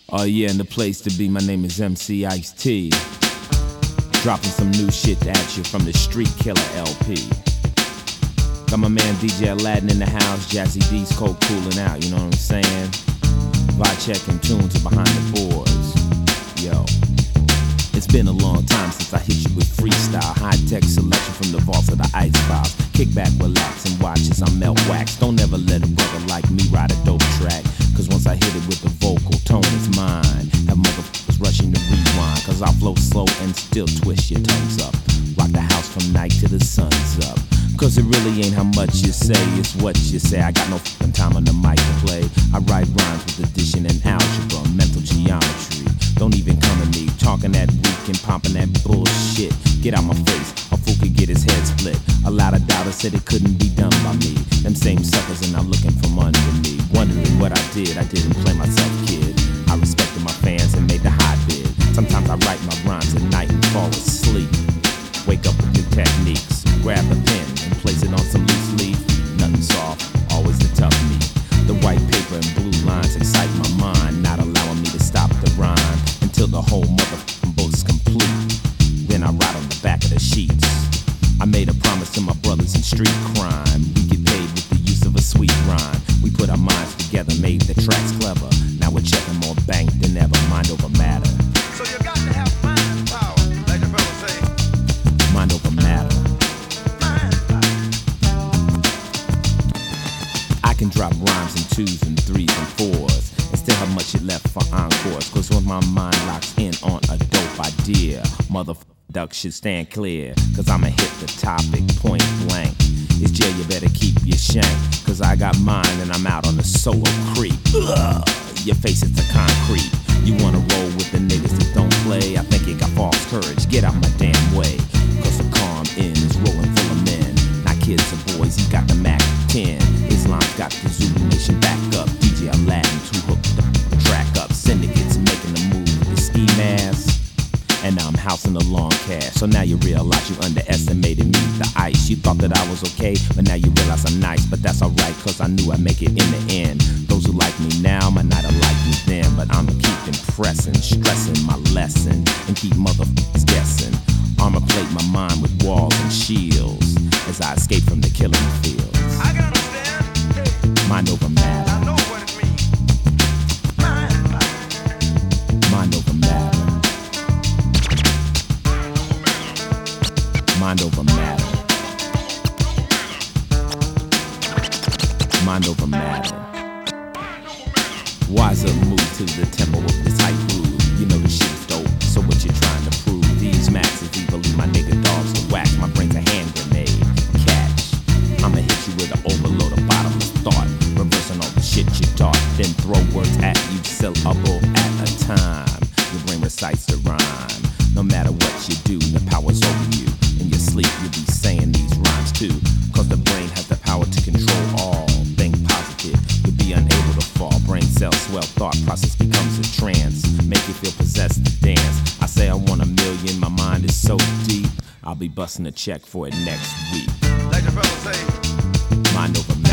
Oh yeah, and the place to be, my name is MC Ice-T. Dropping some new shit at you from the Street Killer LP. Got my man DJ Aladdin in the house, Jazzy D's cold cooling out, you know what I'm saying? Vibe checking tunes are behind the boards. Yo, it's been a long time since I hit you with freestyle. High-tech selection from the vaults of the Ice Files. Kick back, relax, and watch as I melt wax. Don't ever let a brother like me ride a dope track, cause once I hit it with the vocal tone, it's mine. Have motherfuckers rushing to rewind, cause I flow slow and still twist your tongues up. Rock the house from night till the sun's up. Cause it really ain't how much you say, it's what you say. I got no fucking time on the mic to play. I write rhymes with addition and algebra, mental geometry. Don't even come at me, talking that weak and popping that bullshit. Get out my face, a fool could get his head split. A lot of doubters said it couldn't be done by me. Them same suckers are now looking from under me, wondering what I didn't play myself, kid. I respected my fans and made the high bid. Sometimes I write my rhymes at night and fall asleep. Wake up with new techniques, grab a pen and place it on some loose leaf. Nothing soft, always the tough meat. The white paper and blue lines excite my mind, not allowing me to stop the rhyme until the whole motherfucking book's complete. Then I write on the back of the sheets. I made a promise to my brothers in street crime. We get paid with the use of a sweet rhyme. We put our minds together, made the tracks clever. Now we're checking more bank than ever, mind over matter. So you got to have mind power, like the fellas say. Mind over matter. I can drop rhymes in 2s and 3s and 4s and still have much left for encores. Cause when my mind locks in on a dope idea, motherfucker ducks should stand clear. Cause I'ma hit the topic point blank. It's jail, you better keep your shank. Cause I got mine and I'm out on the solo creep. Ugh, your face is the concrete. You wanna roll with the niggas that don't play? I think you got false courage, get out my damn way. Cause the calm inn is rolling full of men. Not kids or boys, you got the Mac 10. Islam's got the Zulu Nation back up. DJ Aladdin to hook the track up. Syndicates making the move with the ski mask. And now I'm housing the long cash. So now you realize you underestimated me, the ice. You thought that I was okay, but now you realize I'm nice. But that's alright, cause I knew I'd make it in the end. Those who like me now might not have liked me then, but I'ma keep impressing, stressing my lesson, and keep motherfuckers guessing. Armor plate my mind with walls and shields as I escape from the killing fields. I can understand. Hey, mind over matter. I know what it means. Mind over matter. Mind over matter. Mind over matter. Wise up, move to the tempo of this hype groove. You know the shit's dope, so what you trying to prove? These maxes evilly, my nigga dogs are whack. My brain's a hand grenade. Catch. I'ma hit you with an overload of bottomless thought. Reversing all the shit you taught. Then throw words at you, syllable at a time. Your brain recites the rhyme. No matter what you do, the power's over you. In your sleep, you'll be saying these rhymes too. Cause the brain has the power to control all. Think positive, you'll be unable to fall. Brain cells swell, thought process becomes a trance. Make you feel possessed to dance. I say I want $1 million, my mind is so deep. I'll be busting a check for it next week. Like the fellas say. Mind over